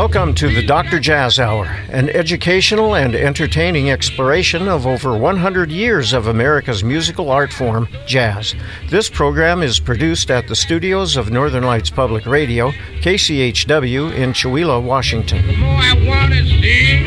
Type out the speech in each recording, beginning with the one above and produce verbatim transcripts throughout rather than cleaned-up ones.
Welcome to the Doctor Jazz Hour, an educational and entertaining exploration of over one hundred years of America's musical art form, jazz. This program is produced at the studios of Northern Lights Public Radio, K C H W in Chewelah, Washington. The more I want to see,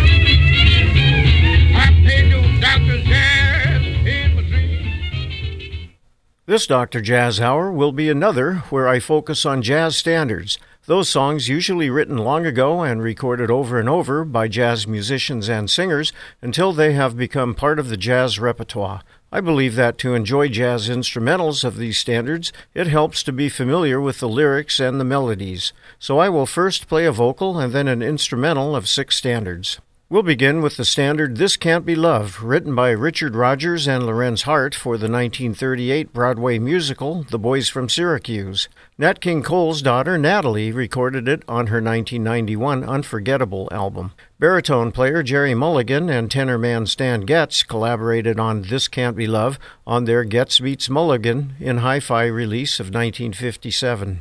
I pay no Doctor Jazz in my dreams. This Doctor Jazz Hour will be another where I focus on jazz standards. Those songs usually written long ago and recorded over and over by jazz musicians and singers until they have become part of the jazz repertoire. I believe that to enjoy jazz instrumentals of these standards, it helps to be familiar with the lyrics and the melodies. So I will first play a vocal and then an instrumental of six standards. We'll begin with the standard This Can't Be Love, written by Richard Rodgers and Lorenz Hart for the nineteen thirty-eight Broadway musical The Boys from Syracuse. Nat King Cole's daughter, Natalie, recorded it on her nineteen ninety-one Unforgettable album. Baritone player Jerry Mulligan and tenor man Stan Getz collaborated on This Can't Be Love on their Getz Beats Mulligan in Hi-Fi release of nineteen fifty-seven.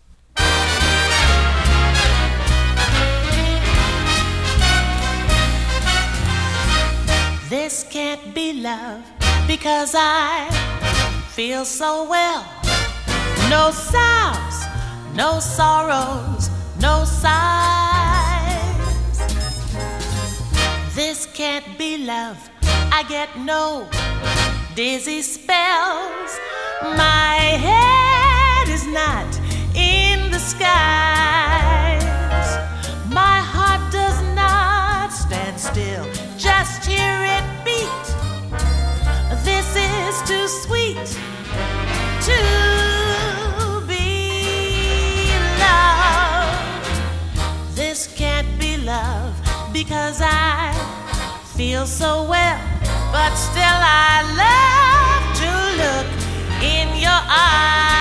This can't be love because I feel so well. No sobs, no sorrows, no sighs. This can't be love. I get no dizzy spells. My head is not in the skies. My heart does not stand still. Just hear it beat. This is too sweet to be love. This can't be love because I feel so well, but still I love to look in your eyes.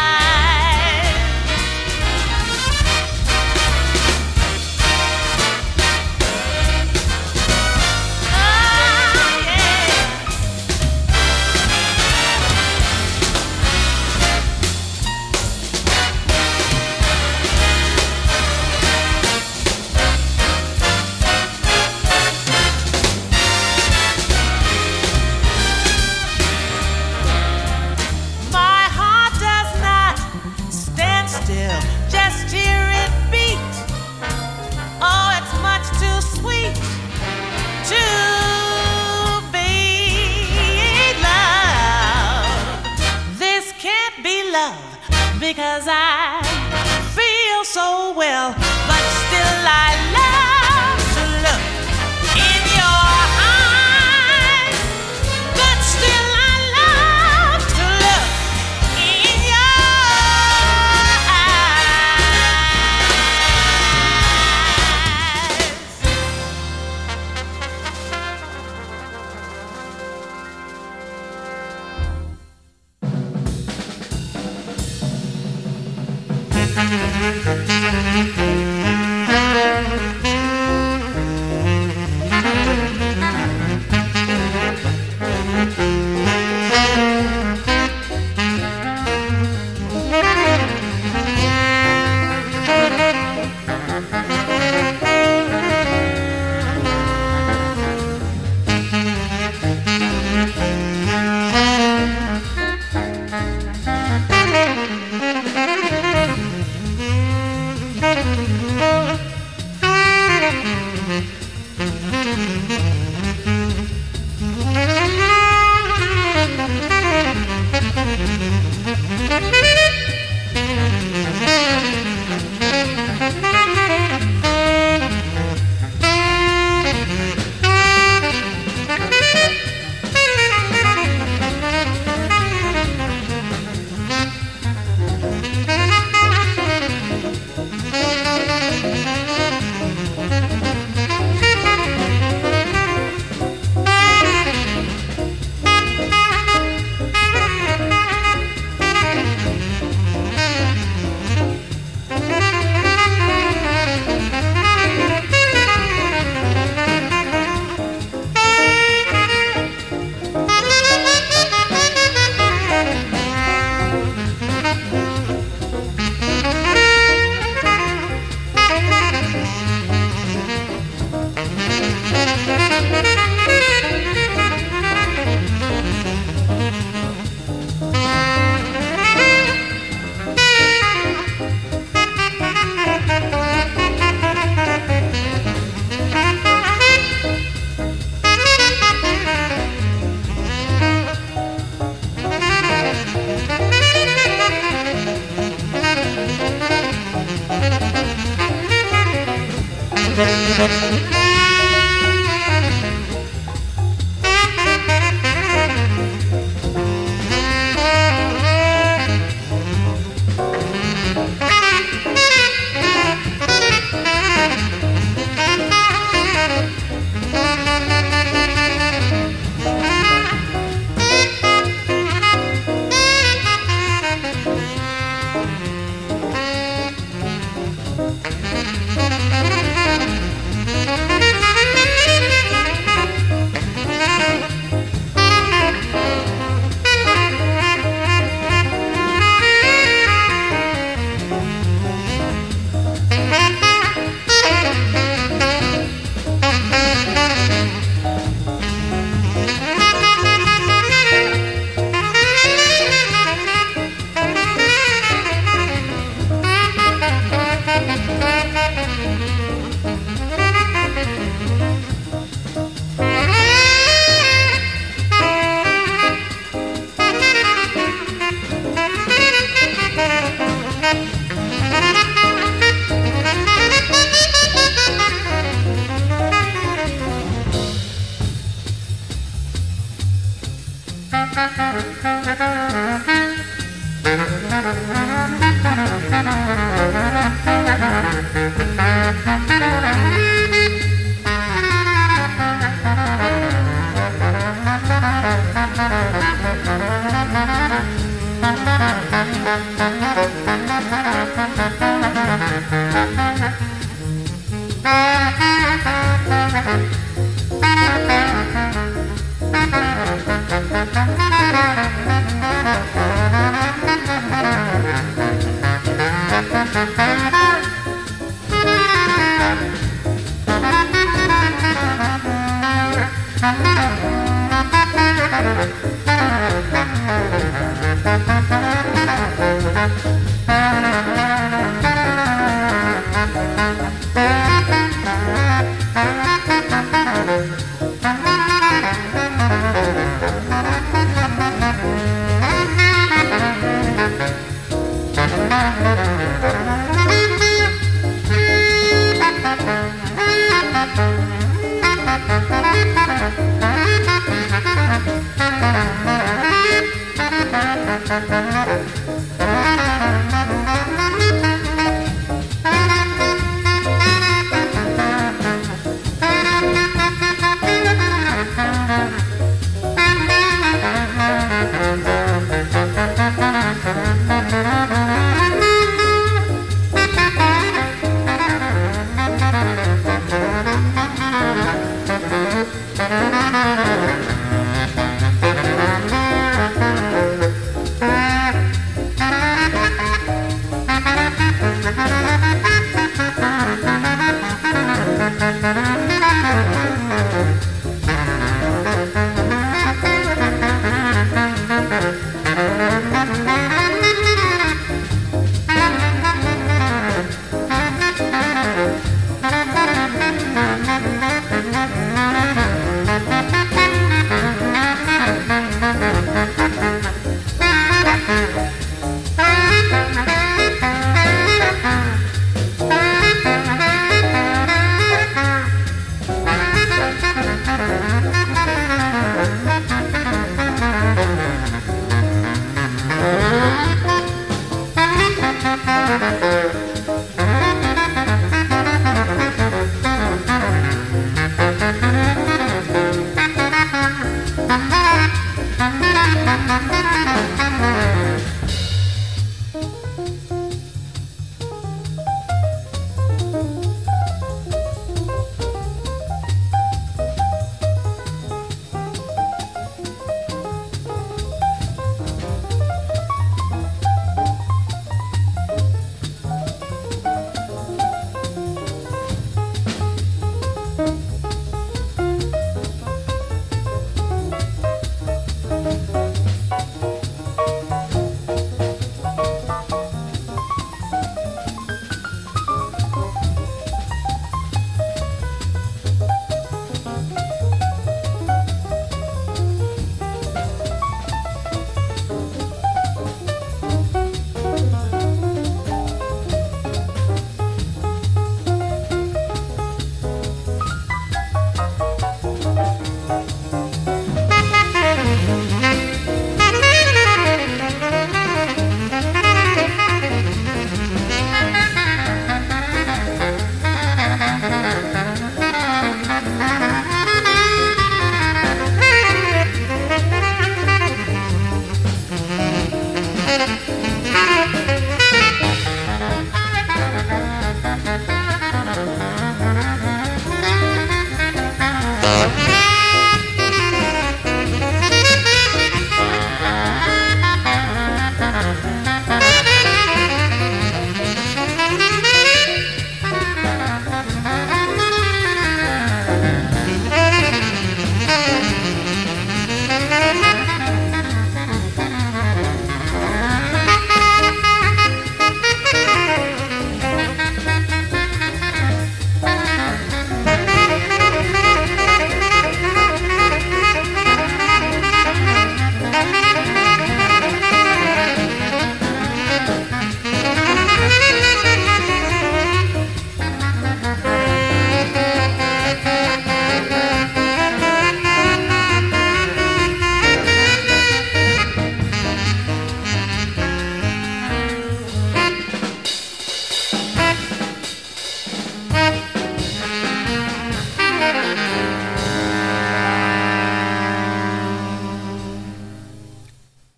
Because I feel so well, but still I love to look in your eyes. But still I love to look in your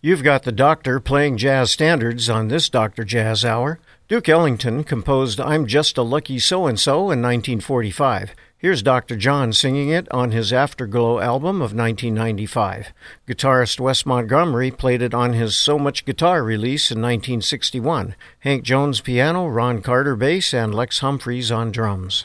You've got the Doctor playing jazz standards on this Doctor Jazz Hour. Duke Ellington composed I'm Just a Lucky So-and-So in nineteen forty-five. Here's Doctor John singing it on his Afterglow album of nineteen ninety-five. Guitarist Wes Montgomery played it on his So Much Guitar release in nineteen sixty-one. Hank Jones piano, Ron Carter bass, and Lex Humphreys on drums.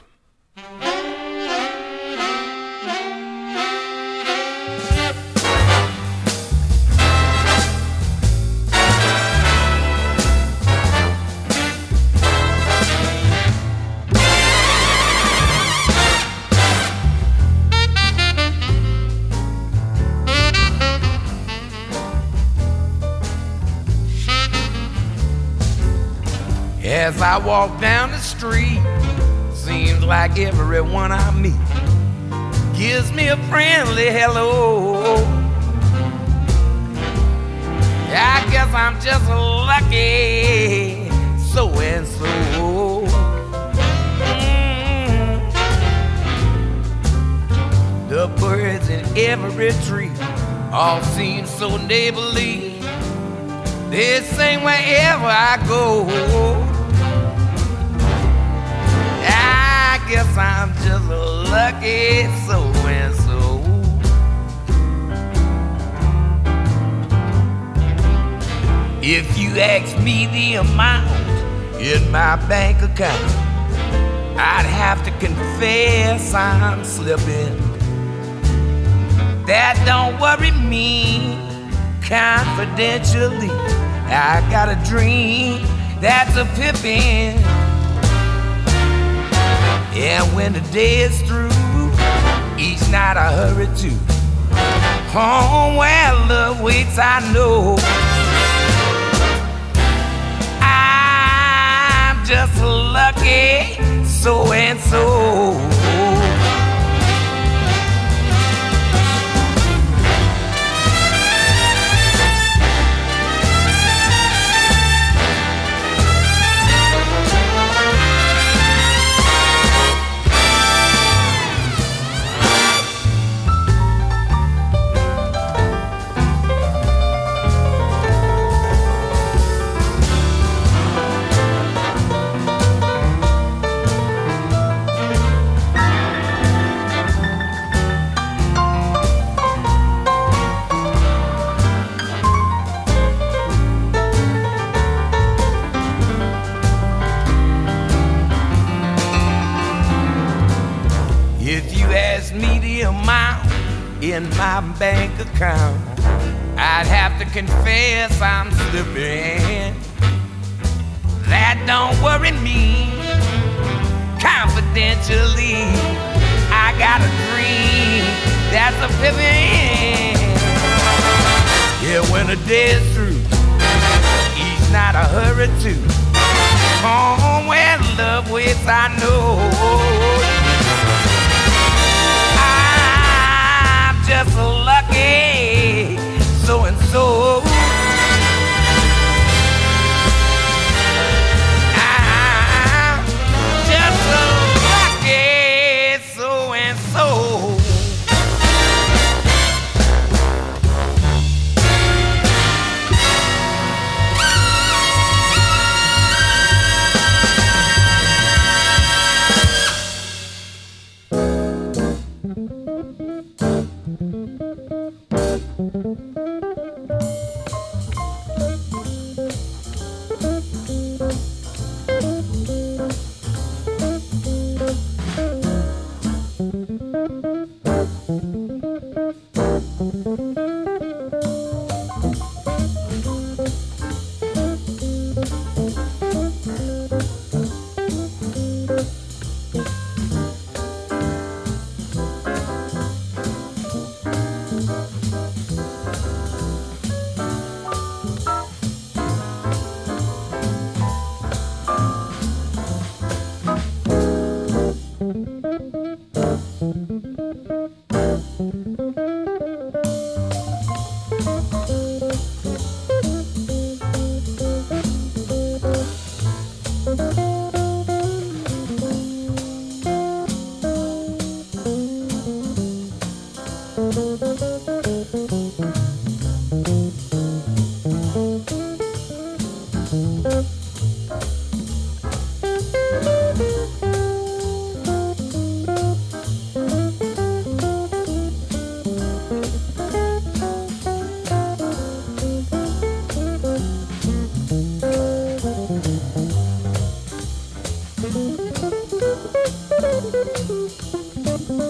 As I walk down the street, seems like everyone I meet gives me a friendly hello. I guess I'm just lucky, so and so. Mm. The birds in every tree all seem so neighborly. They sing wherever I go. I guess I'm just a lucky so-and-so. If you ask me the amount in my bank account, I'd have to confess I'm slipping. That don't worry me. Confidentially, I got a dream that's a pippin'. And when the day is through, each night I hurry to home where love waits, I know. I'm just lucky, so and so. In my bank account, I'd have to confess I'm slipping. That don't worry me. Confidentially, I got a dream that's a pippin'. Yeah, when the day is through, each night I hurry to home where love waits, I know. Just lucky, so and so. I'm just lucky, so and so.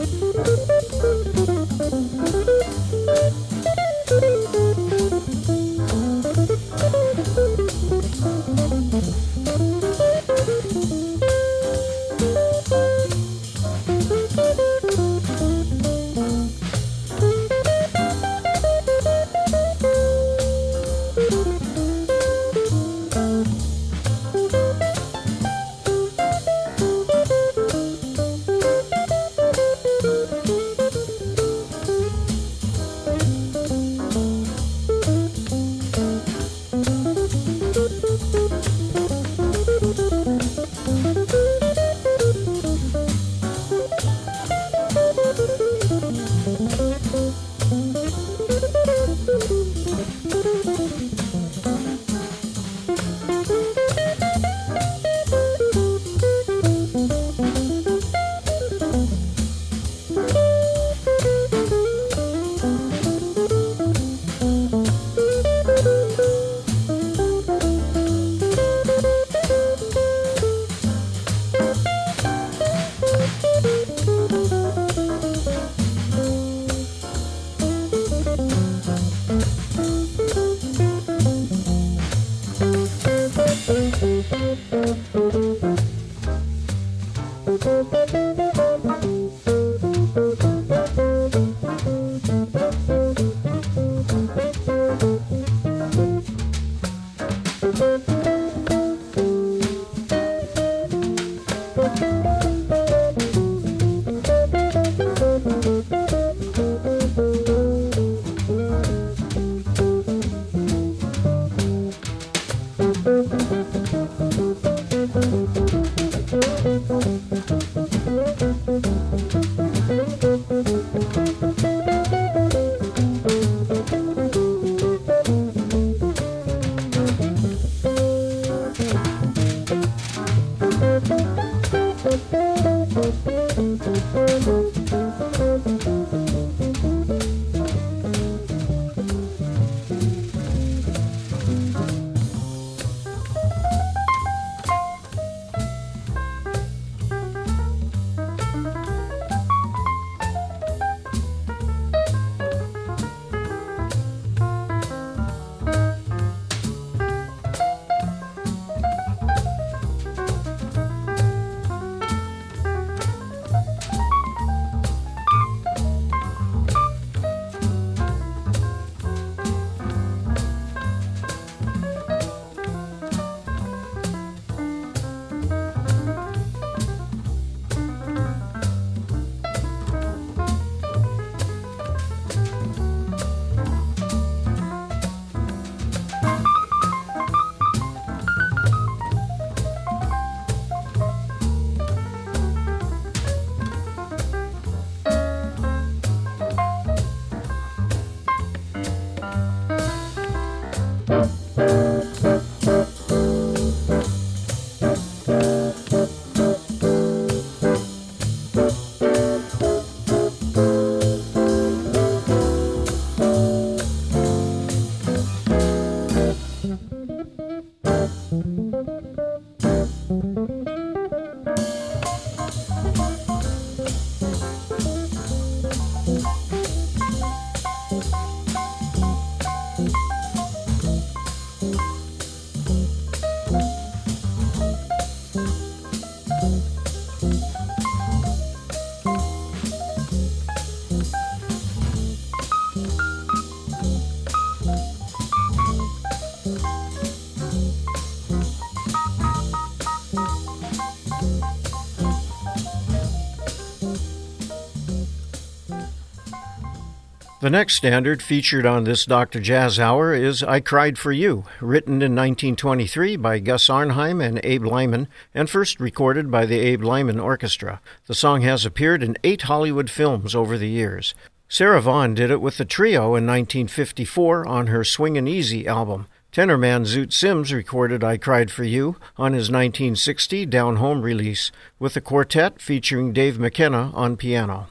The next standard featured on this Doctor Jazz Hour is I Cried for You, written in nineteen twenty-three by Gus Arnheim and Abe Lyman, and first recorded by the Abe Lyman Orchestra. The song has appeared in eight Hollywood films over the years. Sarah Vaughan did it with the trio in nineteen fifty-four on her Swingin' Easy album. Tenorman Zoot Sims recorded I Cried for You on his nineteen sixty Down Home release, with a quartet featuring Dave McKenna on piano.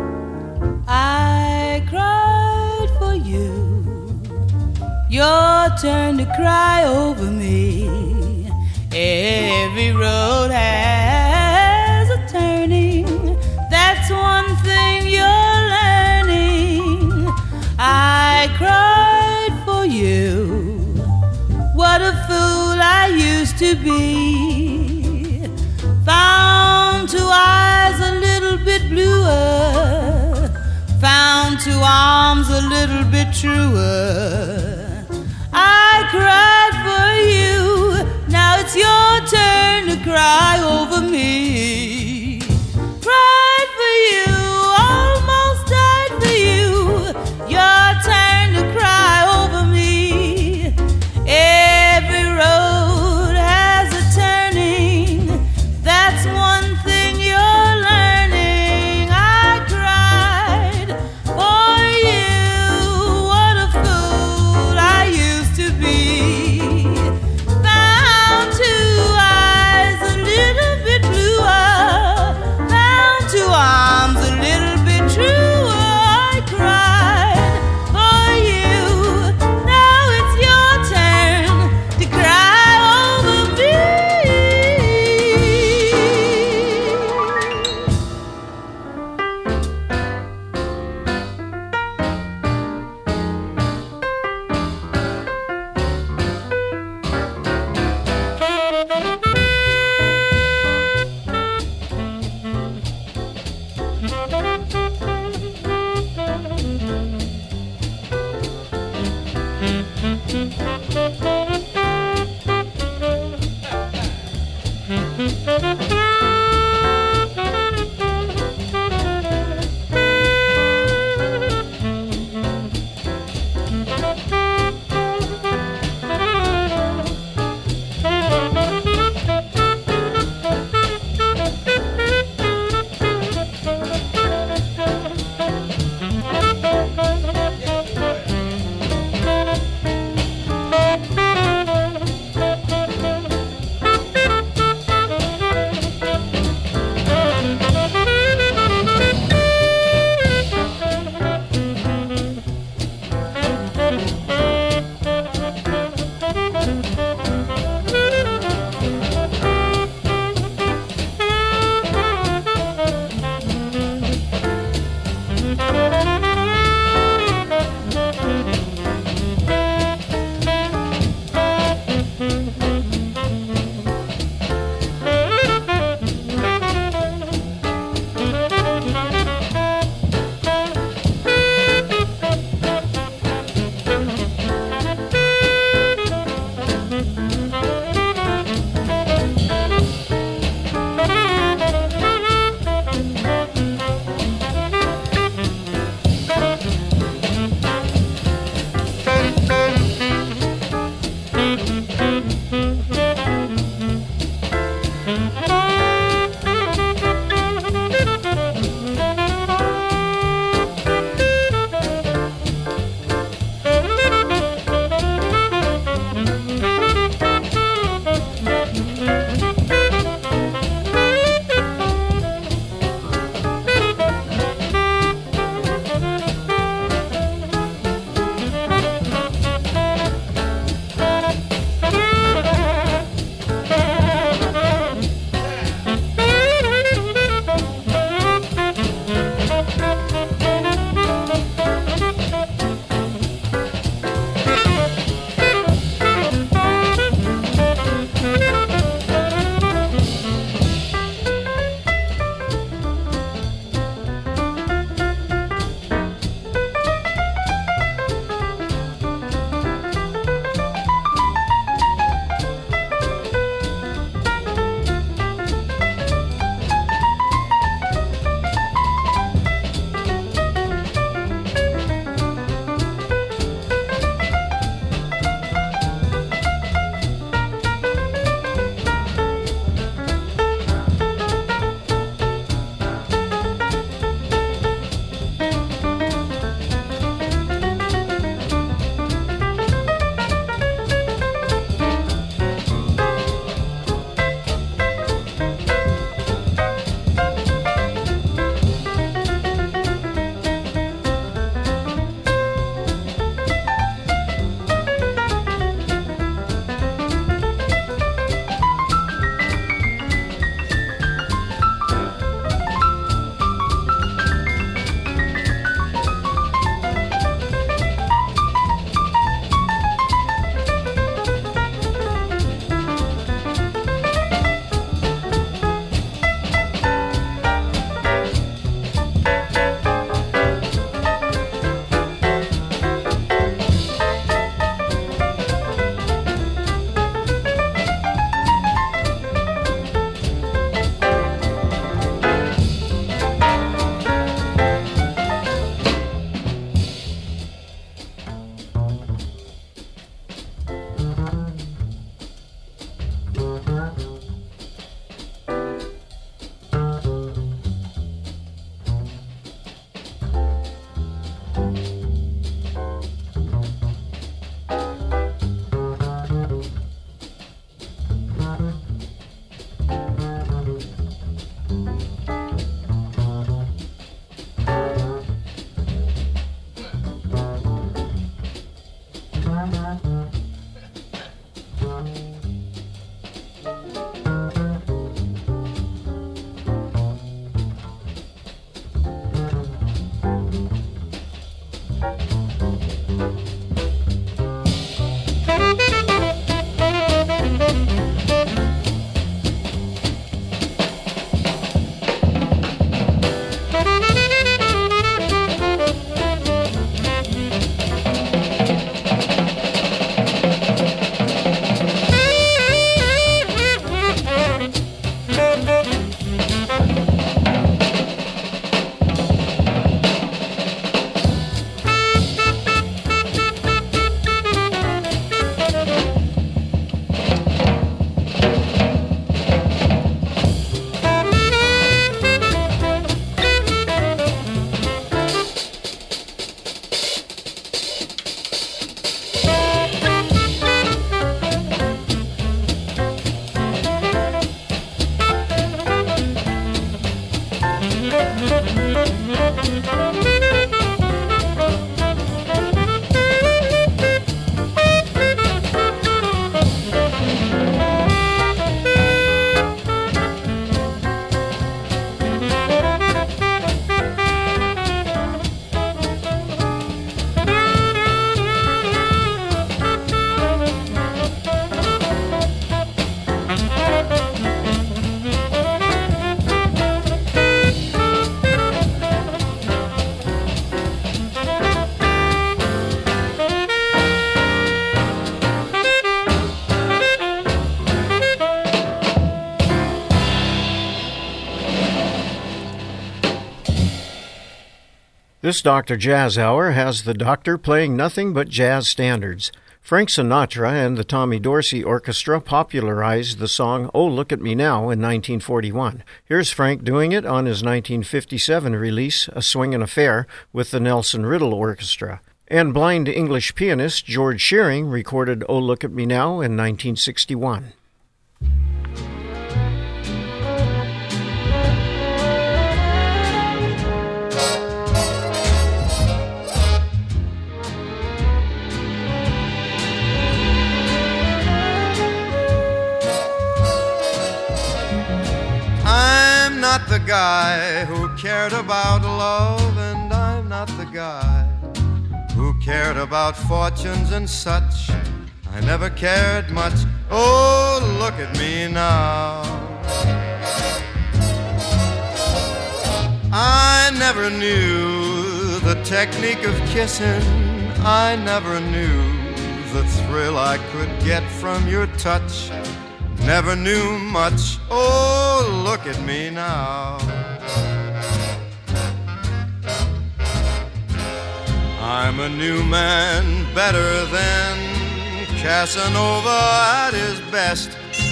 I cried for you, your turn to cry over me. Every road has a turning. That's one thing you're learning. I cried for you. What a fool I used to be. Found two eyes a little bit bluer. Found two arms a little bit truer. I cried for you. Now it's your turn to cry over me. Cried for you, almost died for you. Your turn to cry over me. Every road has a turning. That's one thing you're learning. I cried for you. What a fool This Doctor Jazz Hour has the Doctor playing nothing but jazz standards. Frank Sinatra and the Tommy Dorsey Orchestra popularized the song Oh Look at Me Now in nineteen forty-one. Here's Frank doing it on his nineteen fifty-seven release, A Swingin' Affair, with the Nelson Riddle Orchestra. And blind English pianist George Shearing recorded Oh Look at Me Now in nineteen sixty-one. I'm not the guy who cared about love, and I'm not the guy who cared about fortunes and such. I never cared much. Oh, look at me now. I never knew the technique of kissing. I never knew the thrill I could get from your touch. Never knew much. Oh, look at me now. I'm a new man, better than Casanova at his best.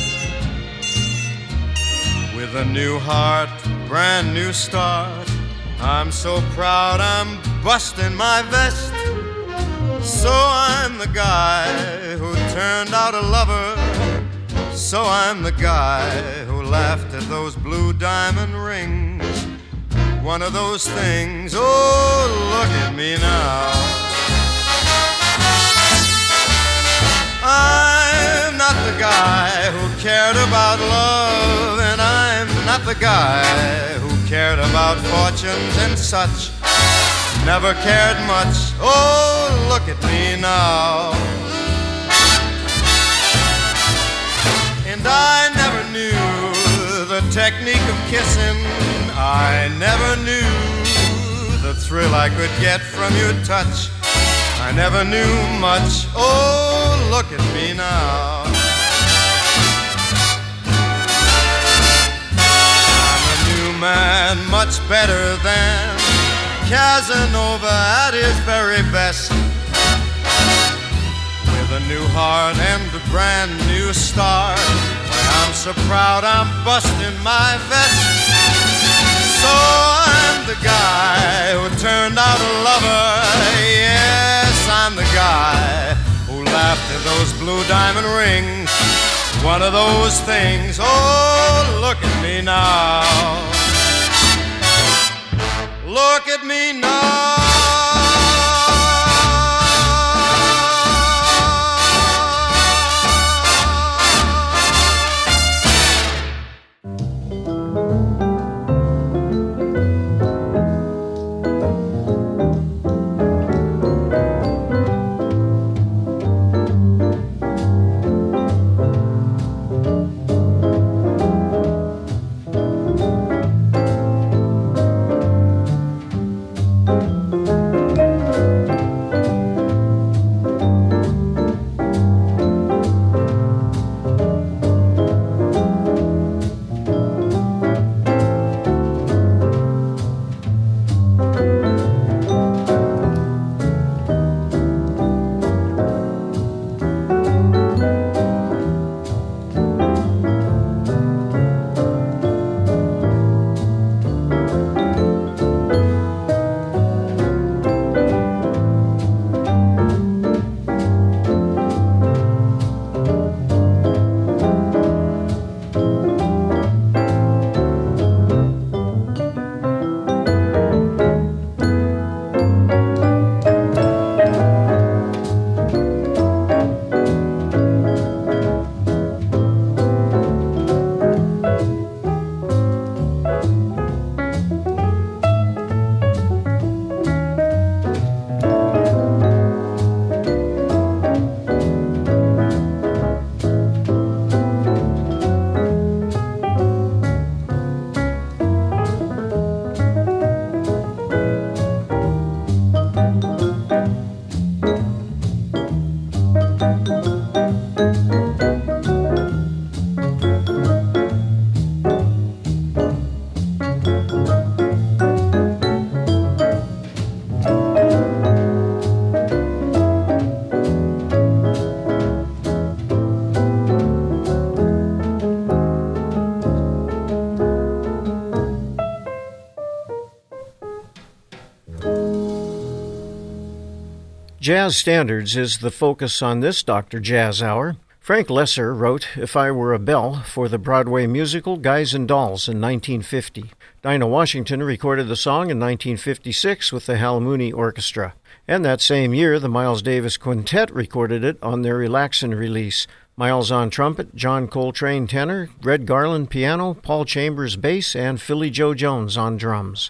With a new heart, brand new start. I'm so proud I'm busting my vest. So I'm the guy who turned out a lover. So I'm the guy who laughed at those blue diamond rings. One of those things, oh, look at me now. I'm not the guy who cared about love, and I'm not the guy who cared about fortunes and such. Never cared much, oh, look at me now. And I never knew the technique of kissing. I never knew the thrill I could get from your touch. I never knew much. Oh, look at me now. I'm a new man, much better than Casanova at his very best. With a new heart and a brand new start. I'm so proud I'm busting my vest. So I'm the guy who turned out a lover. Yes, I'm the guy who laughed at those blue diamond rings. One of those things, oh, look at me now. Look at me now. Jazz standards is the focus on this Doctor Jazz Hour. Frank Lesser wrote If I Were a Belle for the Broadway musical Guys and Dolls in nineteen fifty. Dinah Washington recorded the song in nineteen fifty-six with the Hal Mooney Orchestra. And that same year, the Miles Davis Quintet recorded it on their Relaxin' release. Miles on trumpet, John Coltrane tenor, Red Garland piano, Paul Chambers bass, and Philly Joe Jones on drums.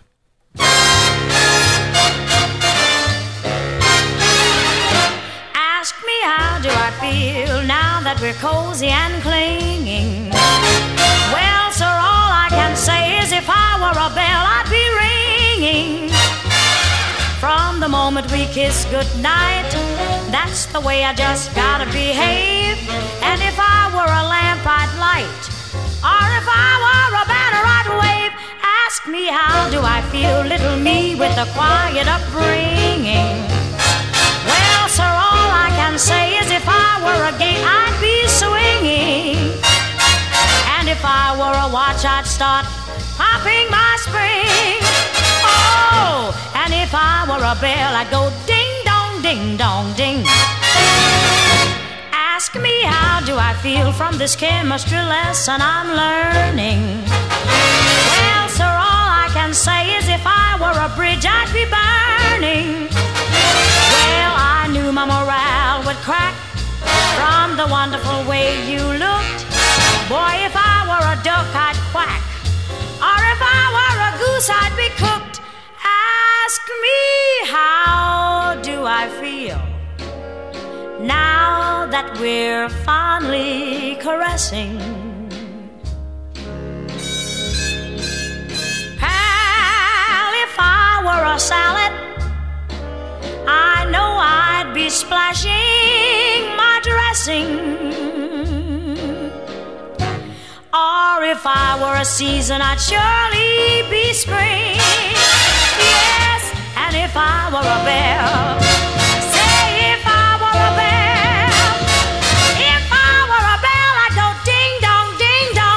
Ask me how do I feel now that we're cozy and clinging. Well, sir, all I can say is if I were a bell, I'd be ringing. From the moment we kiss goodnight, that's the way I just gotta behave. And if I were a lamp, I'd light, or if I were a banner, I'd wave. Ask me how do I feel, little me with a quiet upbringing. Well, sir, all I can say is if I were a gate, I'd be swinging. And if I were a watch, I'd start popping my spring. Oh, and if I were a bell, I'd go ding-dong, ding-dong, ding. Ask me how do I feel from this chemistry lesson I'm learning. Well, sir, all I can say is if I were a bridge, I'd be burning. Well, I knew my morale would crack from the wonderful way you looked. Boy, if I were a duck, I'd quack, or if I were a goose, I'd be cooked. Ask me how do I feel now that we're fondly caressing. Pal, if I were a salad, I know I'd be splashing my dressing. Or if I were a season, I'd surely be spring. Yes, and if I were a bell, say if I were a bell, if I were a bell, I'd go ding dong, ding dong,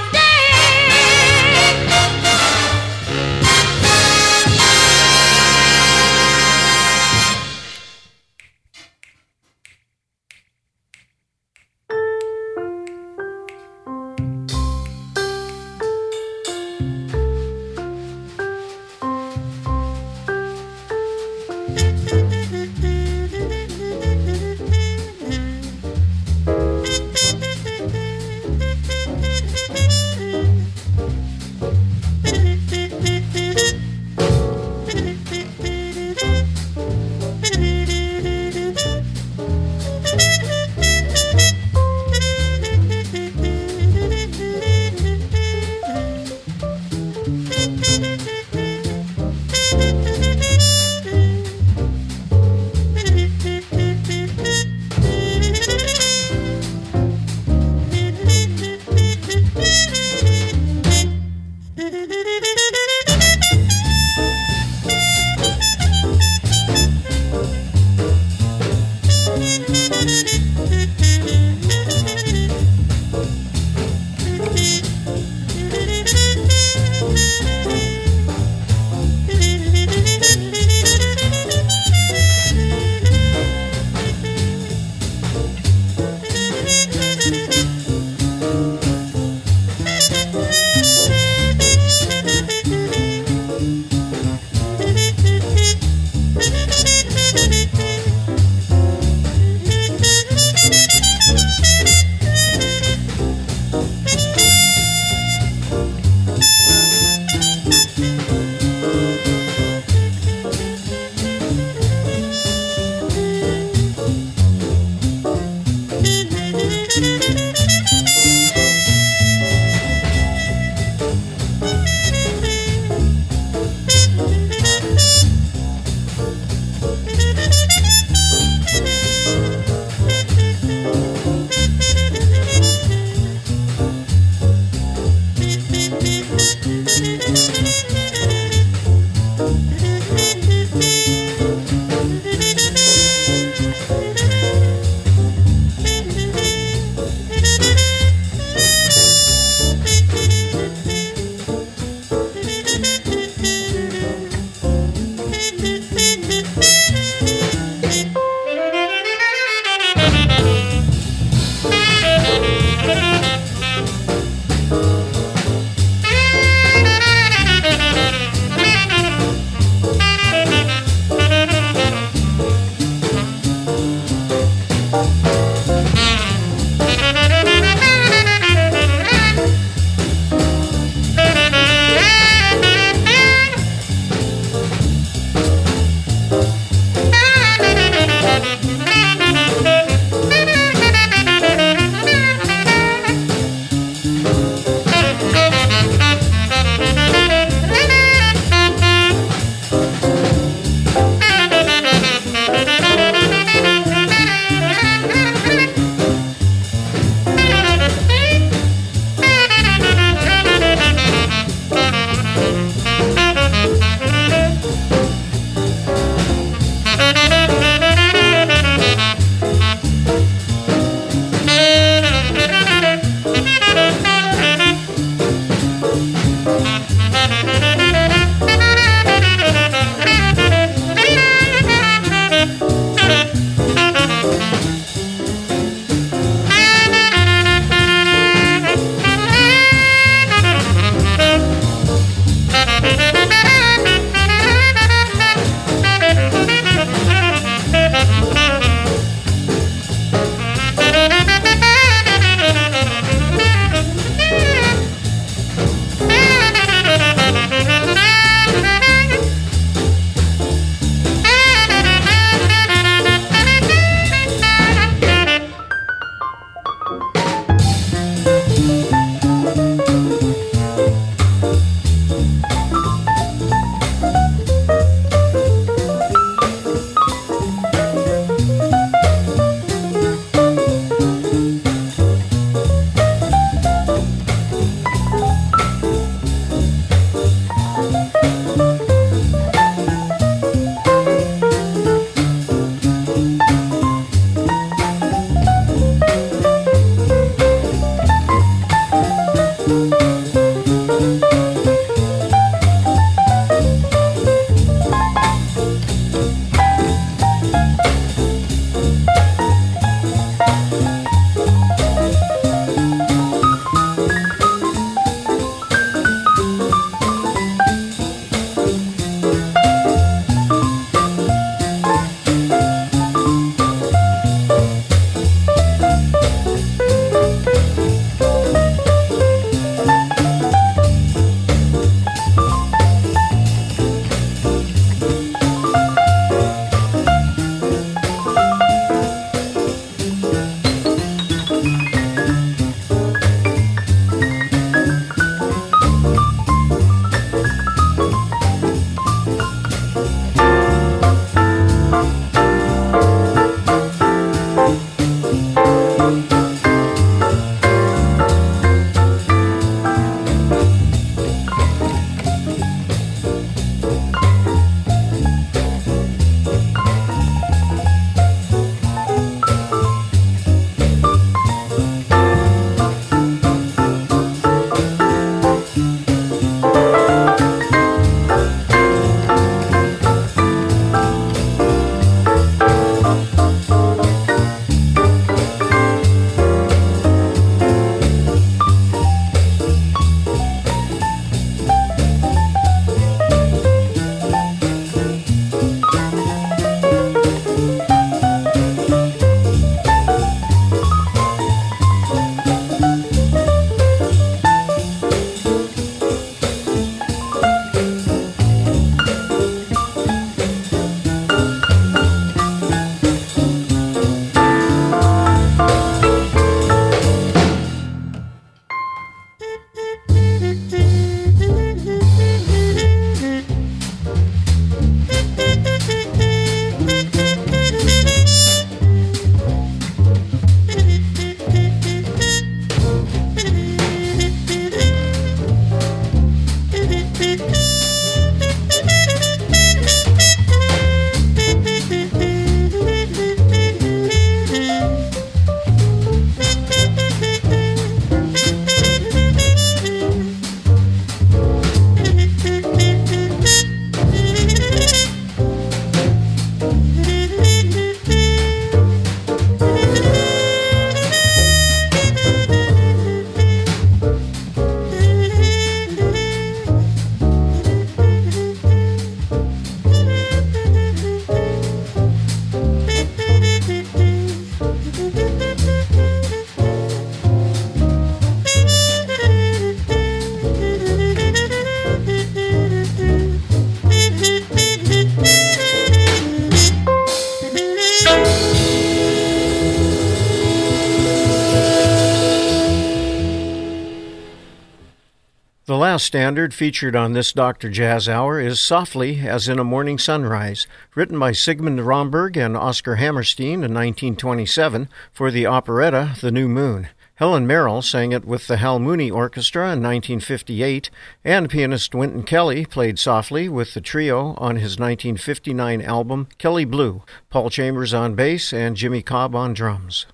The last standard featured on this Doctor Jazz Hour is Softly as in a Morning Sunrise, written by Sigmund Romberg and Oscar Hammerstein in nineteen twenty-seven for the operetta The New Moon. Helen Merrill sang it with the Hal Mooney Orchestra in nineteen fifty-eight, and pianist Wynton Kelly played Softly with the trio on his nineteen fifty-nine album Kelly Blue, Paul Chambers on bass and Jimmy Cobb on drums.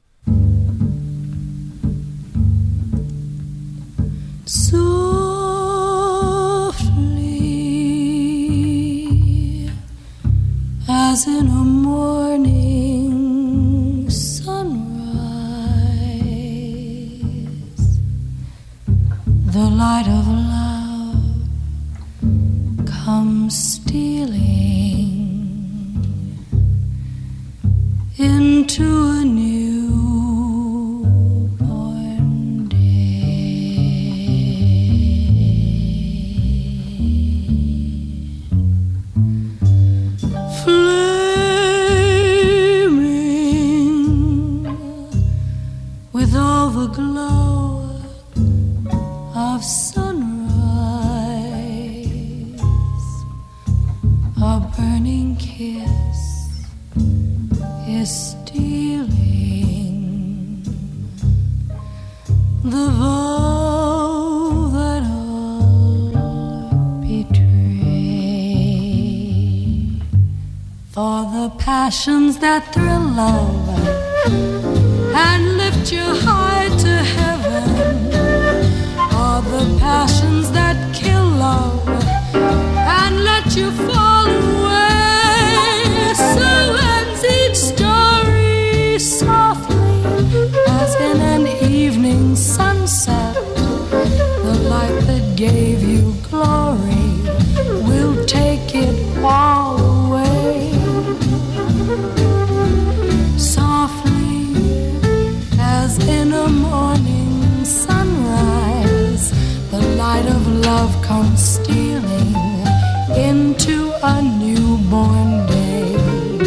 Softly as in a morning sunrise, the light of love comes stealing into a new glow of sunrise, a burning kiss is stealing the vow that all betray. For the passions that thrill love and lift you high to heaven are the passions that kill love and let you fall away. So ends each story softly as in an evening sunset. The light that gave you glory will take it all away. Softly as in a morning sunrise, the light of love comes stealing into a newborn day.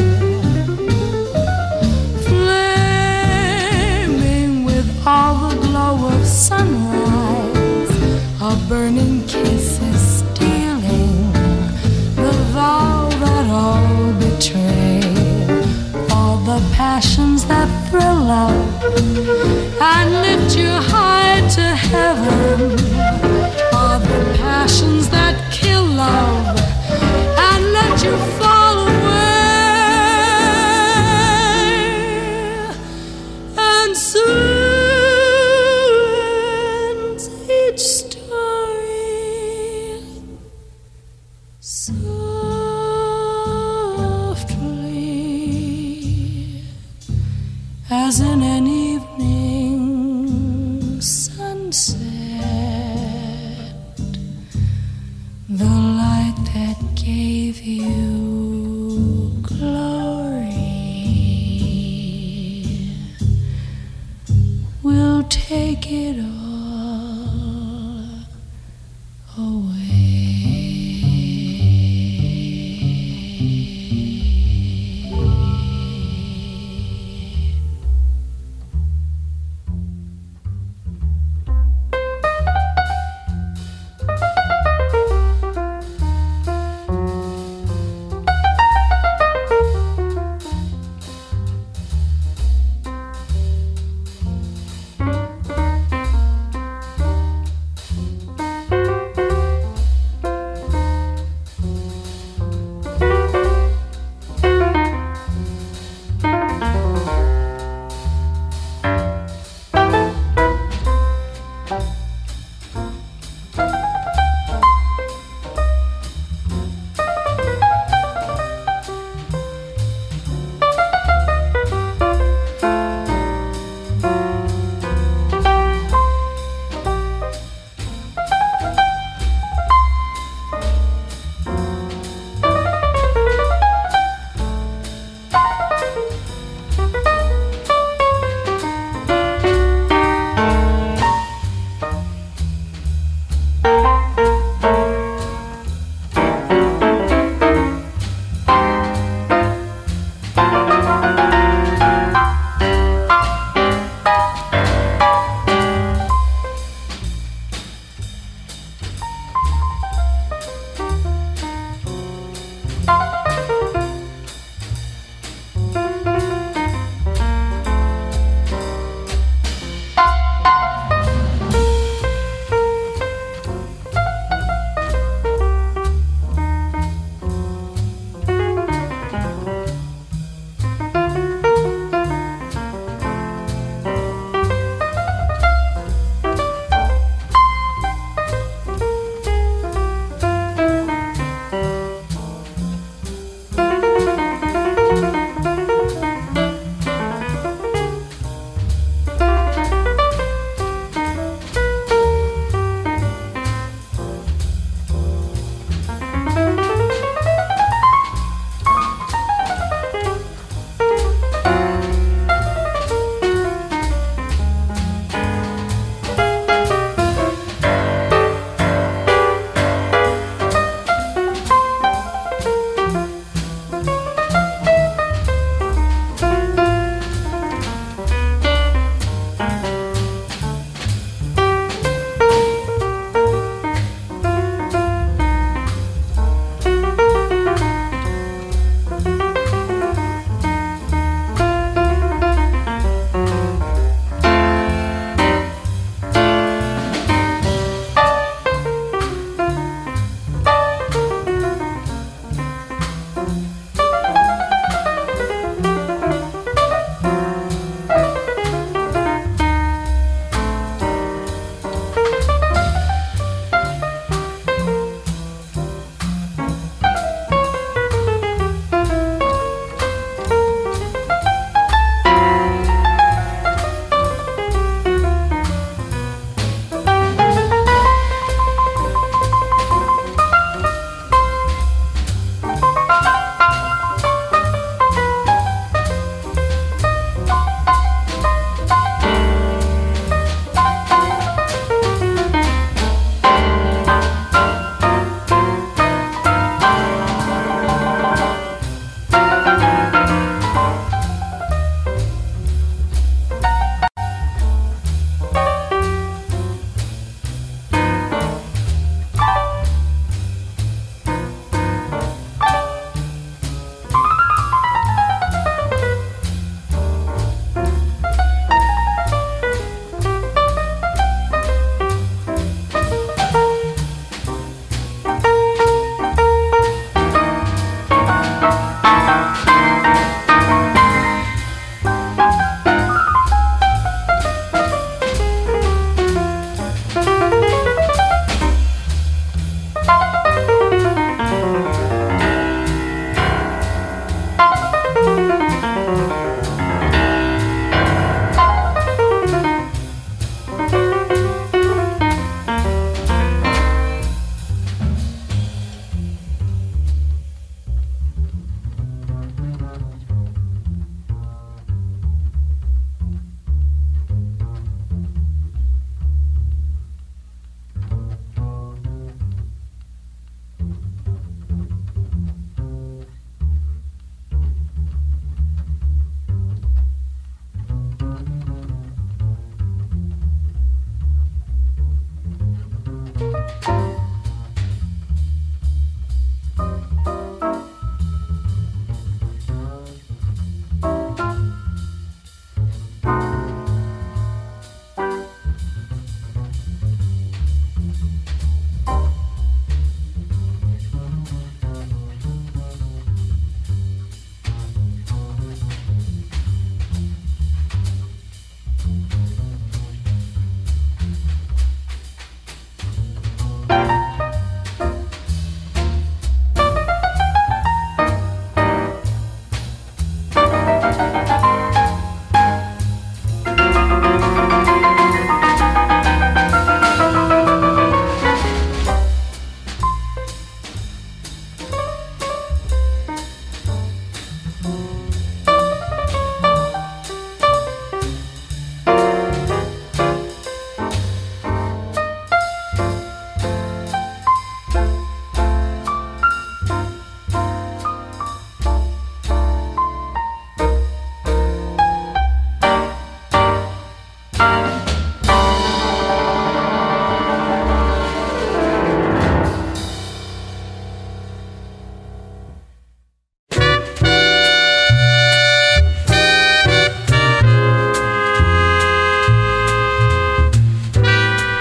Flaming with all the glow of sunrise, a burning kiss is stealing the vow that all betray. All the passions that thrill love and lift you high to heaven are the passions that kill love and let you fall away. And soon ends each story softly as in an evening sunset. The light that gave you glory will take it all away.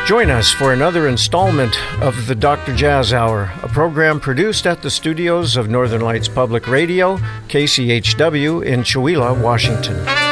Join us for another installment of the Doctor Jazz Hour, a program produced at the studios of Northern Lights Public Radio, K C H W in Chewelah, Washington.